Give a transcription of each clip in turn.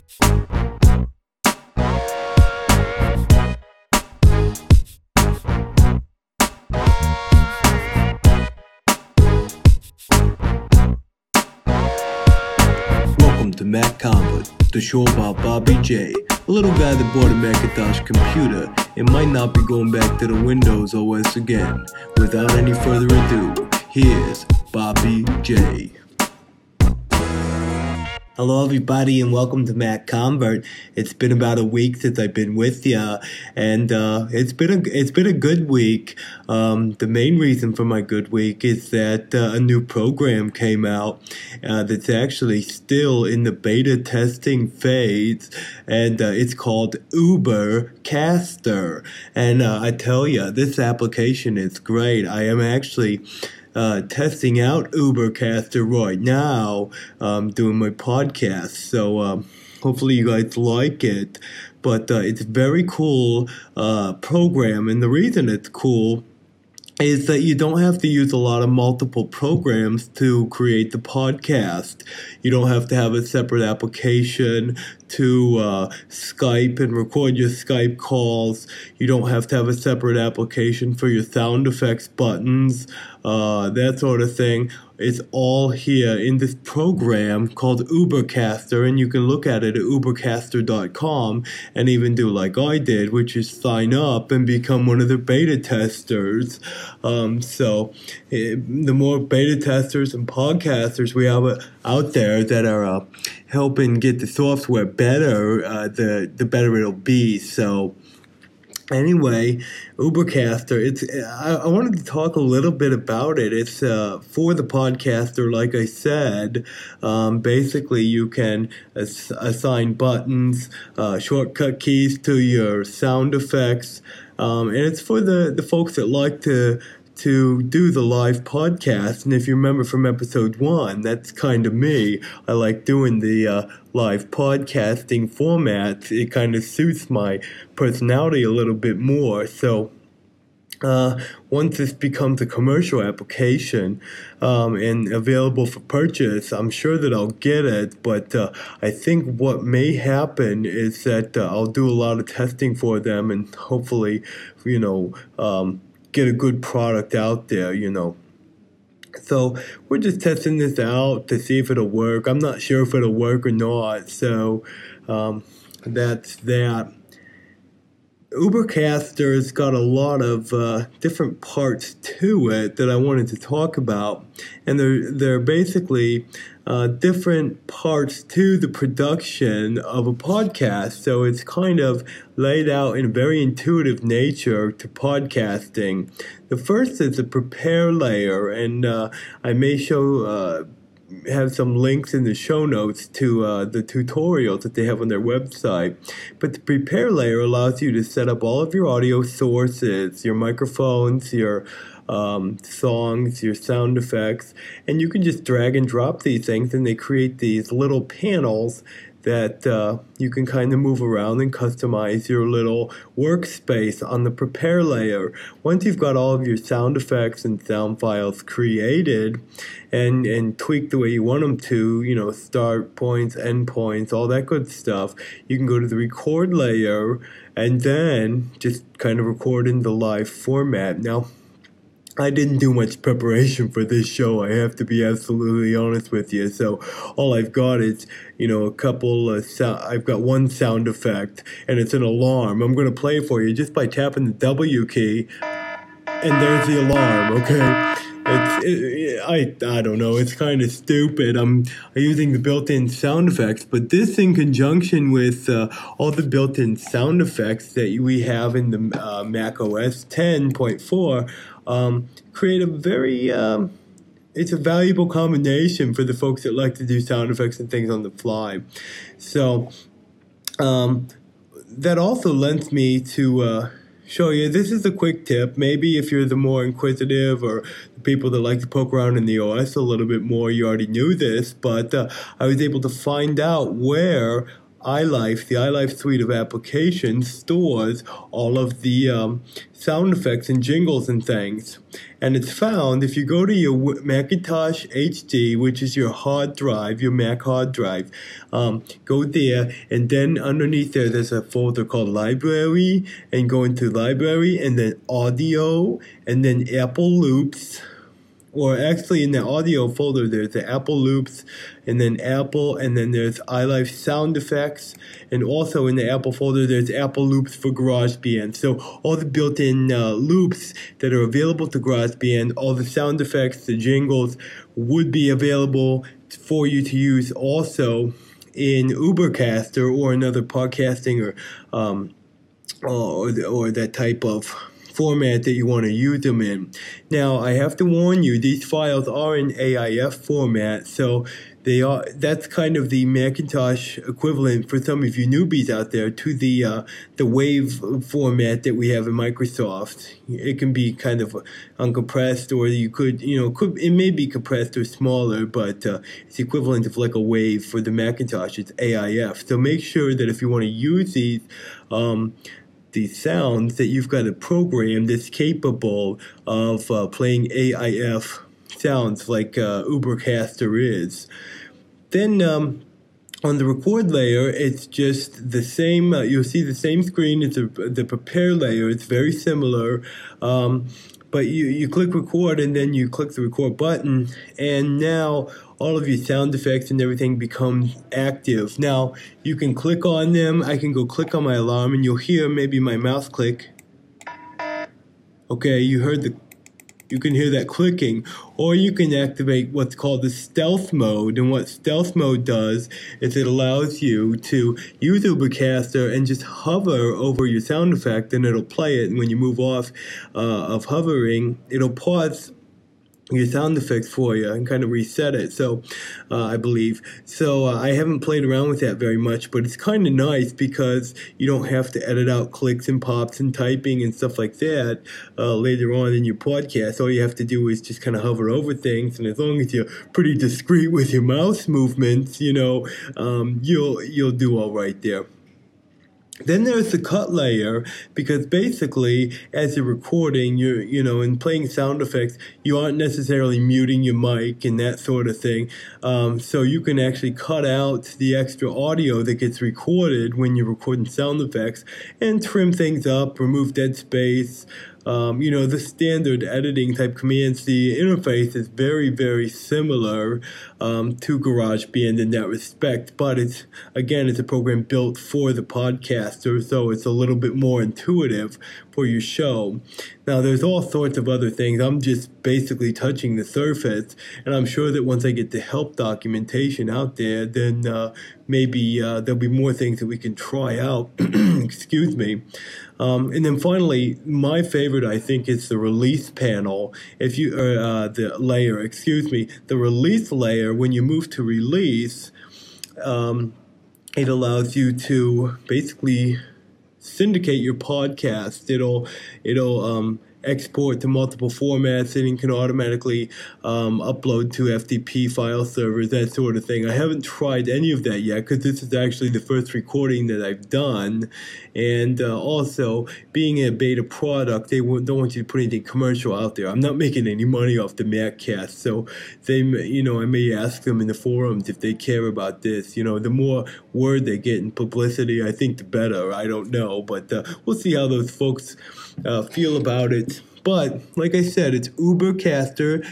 Welcome to Mac Convert, the show about Bobby J, a little guy that bought a Macintosh computer and might not be going back to the Windows OS again. Without any further ado, here's Bobby J. Hello everybody and welcome to Mac Convert. It's been about a week since I've been with you, and it's been a good week. The main reason for my good week is that a new program came out that's actually still in the beta testing phase, and it's called Ubercaster. And I tell you, this application is great. I am actually testing out Ubercaster right now, doing my podcast. So hopefully you guys like it. But it's a very cool program, and the reason it's cool is that you don't have to use a lot of multiple programs to create the podcast. You don't have to have a separate application to Skype and record your Skype calls. You don't have to have a separate application for your sound effects buttons, that sort of thing. It's all here in this program called Ubercaster, and you can look at it at ubercaster.com and even do like I did, which is sign up and become one of the beta testers. So the more beta testers and podcasters we have out there that are helping get the software better, the better it'll be. So anyway, Ubercaster, I wanted to talk a little bit about it. It's for the podcaster, like I said. Basically, you can assign buttons, shortcut keys to your sound effects, and it's for the folks that like to do the live podcast. And if you remember from episode 1, that's kind of me. I like doing the live podcasting format. It kind of suits my personality a little bit more. So once this becomes a commercial application and available for purchase, I'm sure that I'll get it. But I think what may happen is that I'll do a lot of testing for them and hopefully, get a good product out there, So we're just testing this out to see if it'll work. I'm not sure if it'll work or not. So that's that. Ubercaster's got a lot of different parts to it that I wanted to talk about, and they're basically different parts to the production of a podcast. So it's kind of laid out in a very intuitive nature to podcasting. The first is the prepare layer, and I may have some links in the show notes to the tutorials that they have on their website. But the prepare layer allows you to set up all of your audio sources, your microphones, your songs, your sound effects, and you can just drag and drop these things, and they create these little panels that you can kind of move around and customize your little workspace on the prepare layer. Once you've got all of your sound effects and sound files created and tweaked the way you want them to, start points, end points, all that good stuff, you can go to the record layer and then just kind of record in the live format. Now, I didn't do much preparation for this show, I have to be absolutely honest with you. So all I've got is, a couple of I've got one sound effect, and it's an alarm. I'm going to play it for you just by tapping the W key, and there's the alarm, okay? I don't know, it's kind of stupid. I'm using the built-in sound effects, but this in conjunction with all the built-in sound effects that we have in the Mac OS 10.4 create a very it's a valuable combination for the folks that like to do sound effects and things on the fly. So that also lends me to show you, this is a quick tip. Maybe if you're the more inquisitive or the people that like to poke around in the OS a little bit more, you already knew this, but I was able to find out where iLife, the iLife suite of applications, stores all of the sound effects and jingles and things. And it's found if you go to your Macintosh HD, which is your hard drive, your Mac hard drive, go there, and then underneath there's a folder called Library, and go into Library, and then Audio, and then Apple Loops. Or actually in the audio folder, there's the Apple Loops, and then Apple, and then there's iLife Sound Effects, and also in the Apple folder, there's Apple Loops for GarageBand. So all the built-in loops that are available to GarageBand, all the sound effects, the jingles, would be available for you to use also in Ubercaster or another podcasting or that type of format that you want to use them in. Now, I have to warn you, these files are in AIF format, so that's kind of the Macintosh equivalent for some of you newbies out there to the WAV format that we have in Microsoft. It can be kind of uncompressed, or it may be compressed or smaller, but it's equivalent of like a WAV for the Macintosh. It's AIF. So make sure that if you want to use these sounds, that you've got a program that's capable of playing AIF sounds like Ubercaster is. Then on the record layer, it's just the same. You'll see the same screen as the prepare layer. It's very similar. But you click record, and then you click the record button, and now all of your sound effects and everything becomes active. Now, you can click on them. I can go click on my alarm, and you'll hear maybe my mouse click. Okay, you can hear that clicking. Or you can activate what's called the stealth mode. And what stealth mode does is it allows you to use Ubercaster and just hover over your sound effect, and it'll play it. And when you move off of hovering, it'll pause your sound effects for you and kind of reset it. So I believe. So I haven't played around with that very much, but it's kind of nice because you don't have to edit out clicks and pops and typing and stuff like that later on in your podcast. All you have to do is just kind of hover over things, and as long as you're pretty discreet with your mouse movements, you'll do all right there. Then there's the cut layer, because basically, as you're recording, and playing sound effects, you aren't necessarily muting your mic and that sort of thing. So you can actually cut out the extra audio that gets recorded when you're recording sound effects and trim things up, remove dead space. The standard editing type commands. The interface is very, very similar to GarageBand in that respect, but it's a program built for the podcaster, so it's a little bit more intuitive for your show. Now, there's all sorts of other things. I'm just basically touching the surface, and I'm sure that once I get the help documentation out there, then maybe there'll be more things that we can try out. Excuse me. And then finally, my favorite, I think, is the release panel. The release layer, when you move to release, it allows you to basically syndicate your podcast. It'll export to multiple formats, and it can automatically upload to FTP file servers, that sort of thing. I haven't tried any of that yet, because this is actually the first recording that I've done. And also, being a beta product, they don't want you to put anything commercial out there. I'm not making any money off the MacCast, so I may ask them in the forums if they care about this. The more word they get in publicity, I think the better. I don't know, but we'll see how those folks feel about it. But, like I said, it's Ubercaster,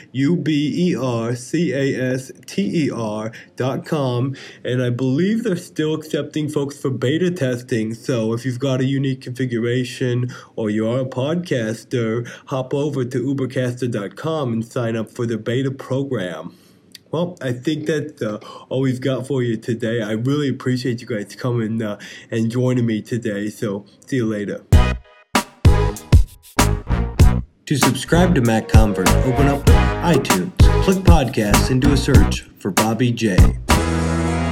UberCaster.com, and I believe they're still accepting folks for beta testing. So if you've got a unique configuration or you are a podcaster, hop over to Ubercaster.com and sign up for the beta program. Well, I think that's all we've got for you today. I really appreciate you guys coming and joining me today. So see you later. To subscribe to Mac Convert, open up iTunes, click Podcasts, and do a search for Bobby J.